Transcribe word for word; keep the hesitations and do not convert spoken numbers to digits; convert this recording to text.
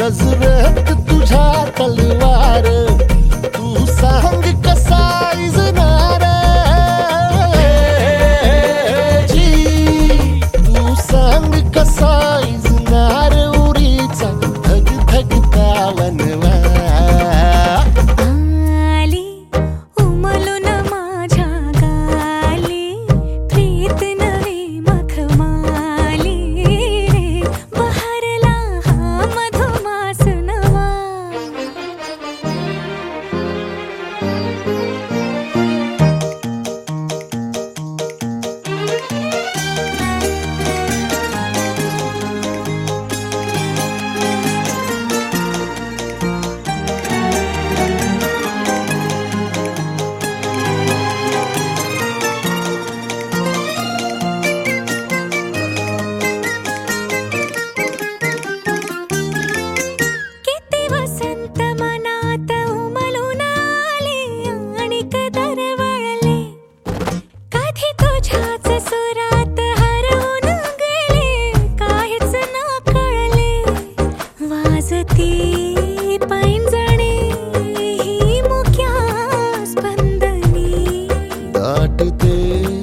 नजरेत तुझ्या तलवार, तू सांग कसा इजनार जी, तू सांग कसा इजनार उरीचा धग धगता वनवा. आली उमलून माझ्या गाली, प्रीत नवी मखमाली रे, बहरला हा मधुमास नवा. किती वसंत मनात उमलून आले आणि दरवळले, कधी तुझ्याच सुरात हरवून गेले, काहीच न कळले. वाजती पैंजणे ही मुक्या स्पंदनी, दाटते